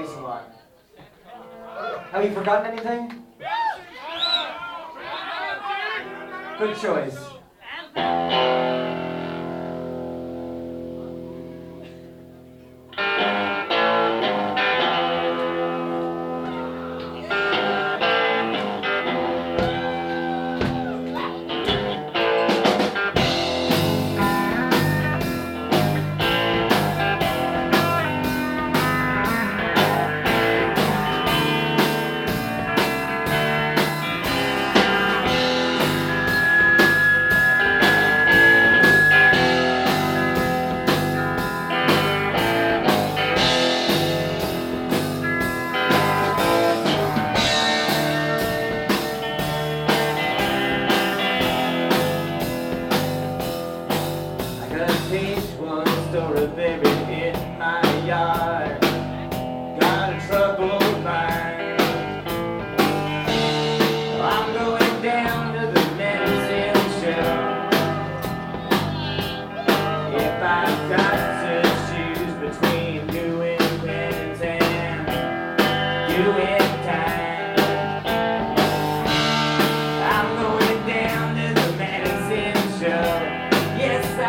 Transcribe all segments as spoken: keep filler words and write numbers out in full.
Thanks a lot. Have you forgotten anything? Good choice. Story buried in my yard. Got a troubled mind. I'm going down to the medicine show. If I've got to choose between doing penance and doing time, I'm going down to the medicine show. Yes, I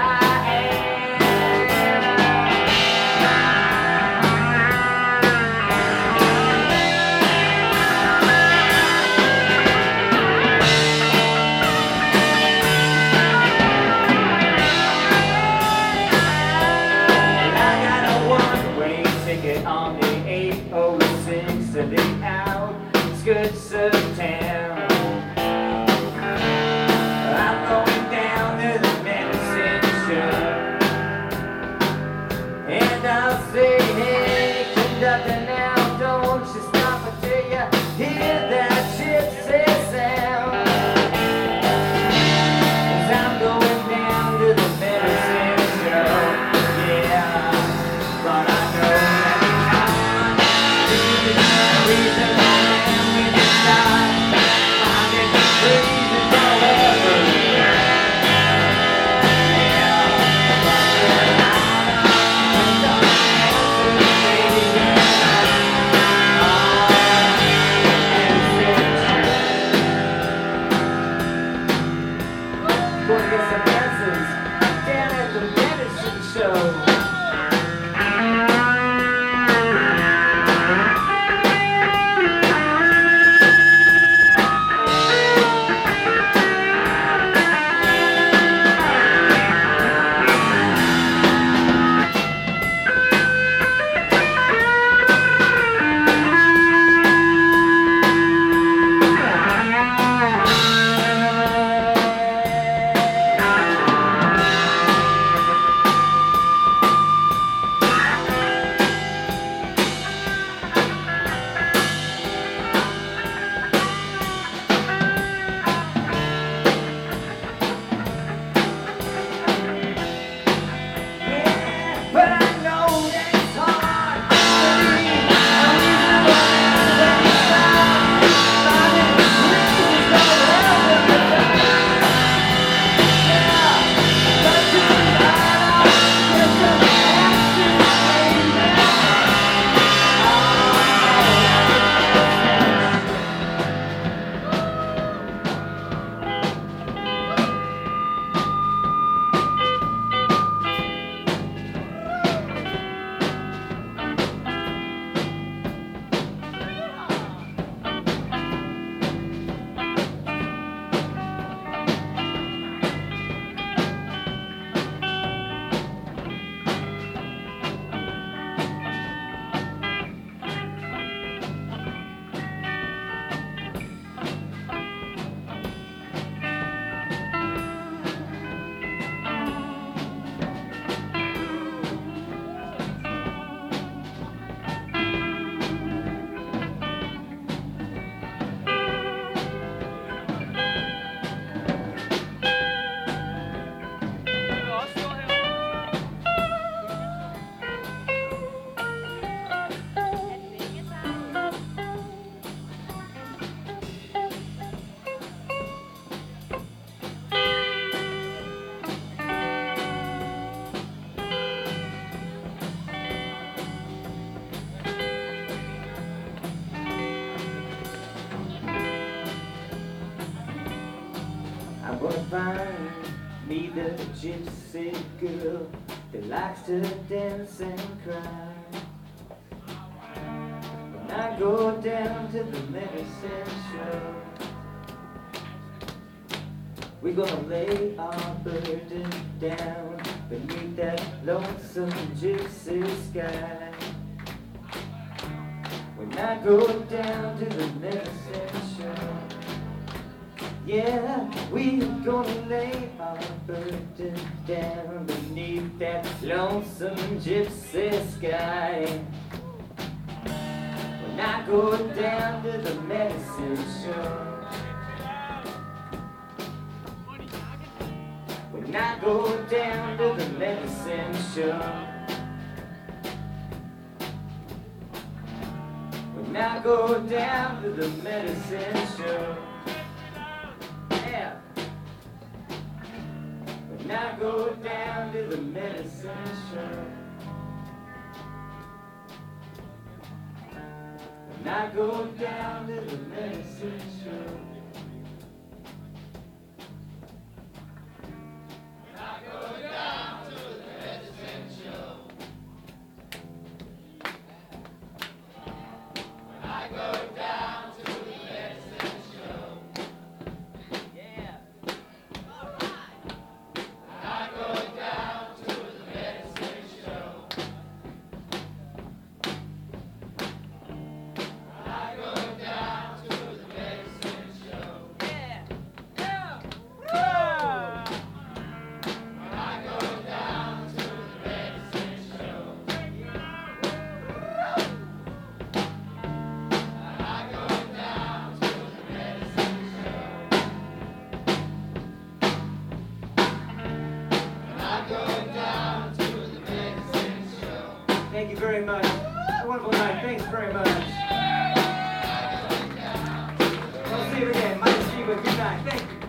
on the eight oh six to the outskirts of town. I'm going down to the medicine show, and I'll say, hey, conductor, now don't you stop until you hear that gypsy sound. 'Cause I'm going down to the medicine show, yeah, but I know reason I am in the sky. find me the gypsy girl that likes to dance and cry. When I go down to the medicine show, we're gonna lay our burden down beneath that lonesome gypsy sky. When I go down to the medicine show, yeah, we're gonna lay our burden down beneath that lonesome gypsy sky. When I go down to the medicine show, when I go down to the medicine show, when I go down to the medicine show, yeah. When I go down to the medicine show, when I go down to the medicine show. Thank you very much. It's a wonderful night. Thanks very much. We'll see you again. Mike Steve, good night. Thank you.